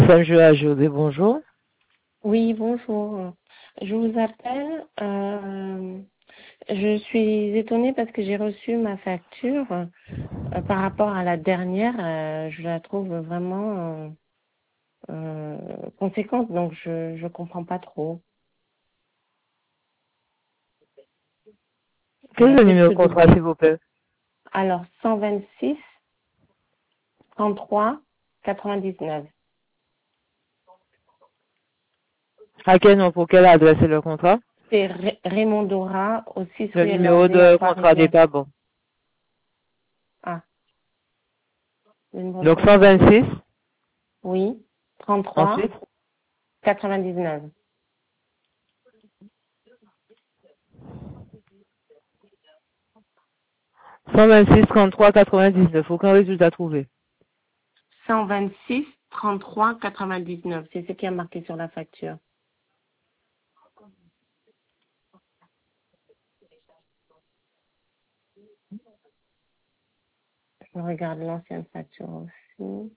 SMGA José, bonjour. Oui, bonjour. Je vous appelle. Je suis étonnée parce que j'ai reçu ma facture par rapport à la dernière. Je la trouve vraiment conséquente, donc je comprends pas trop. Quel Elle est a le plus numéro que de contrat, doublé. s'il vous plaît? Alors 126 33 99. À quel nom, pour quelle adresse est le contrat? C'est Raymond Dora au 6 Le rue numéro Landais à de contrat n'est Trois-Rivières. pas bon. Ah, le numéro de Donc contrat. 126, Oui, 33 ensuite 99. 126 33 99. Aucun résultat trouvé. 126 33 99. C'est ce qui est marqué sur la facture. Je regarde l'ancienne facture aussi.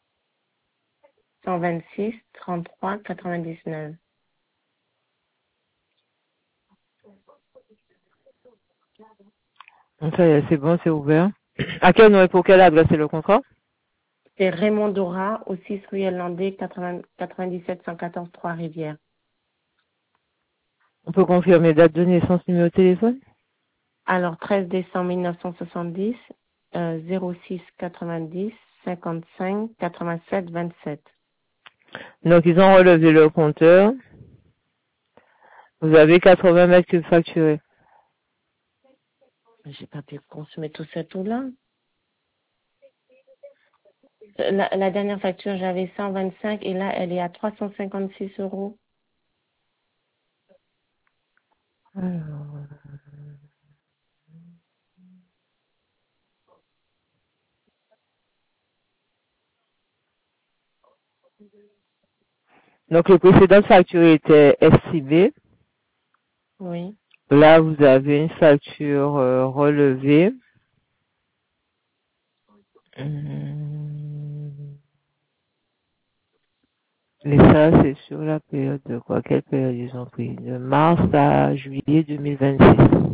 126 33 99. Donc ça y est, c'est bon, c'est ouvert. À quel nom et pour quelle adresse est le contrat? C'est Raymond Dora au 6 rue Landais 97 114 Trois-Rivières. On peut confirmer date de naissance, numéro de téléphone? Alors 13 décembre 1970 06 90 55 87 27. Donc ils ont relevé le compteur. Vous avez 80 mètres cubes facturés. J'ai pas pu consommer tout ça tout là. La dernière facture, j'avais 125 et là, elle est à 356 euros. Alors, donc le précédent facture était estimé. Oui. Là, vous avez une facture relevée. Et ça, c'est sur la période de quoi? Quelle période ils ont pris? De mars à juillet 2026.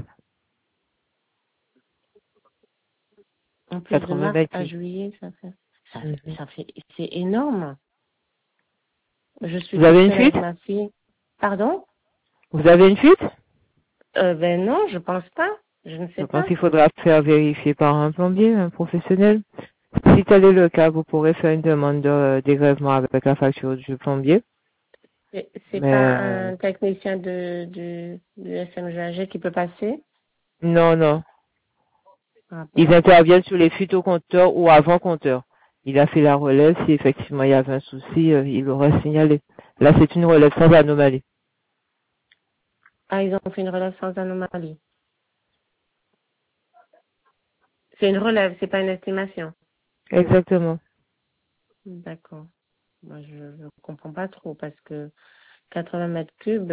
En plus de 80 mars mètres à cubes. juillet, Mhm. c'est énorme. Je suis Vous toute avez une seule avec fuite? ma fille. Pardon? Vous avez une fuite? Ben non, je pense pas. Je ne Je sais pense pas. qu'il faudra faire vérifier par un plombier, un professionnel. Si tel est le cas, vous pourrez faire une demande de dégrèvement avec la facture du plombier. C'est Mais pas un technicien du SMGAG qui peut passer? non, non. Ah Ils bon? interviennent sur les fuites au compteur ou avant compteur. Il a fait la relève. Si effectivement il y avait un souci, il aurait signalé. Là, c'est une relève sans anomalie. Ah, ils ont fait une relève sans anomalie. C'est une relève, c'est pas une estimation. Exactement. D'accord. Moi, je ne comprends pas trop parce que 80 mètres cubes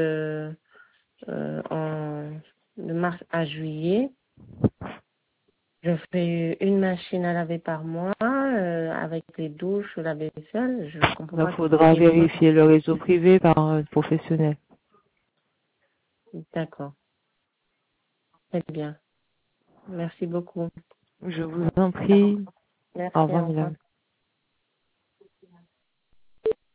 de mars à juillet, je fais une machine à laver par mois avec les douches, la vaisselle. Je comprends Donc, pas trop. faudra Et moi, vérifier le réseau privé par un professionnel. d'accord. Très bien. Merci beaucoup. Je vous en Au revoir. prie. Au Merci, revoir, au revoir. madame.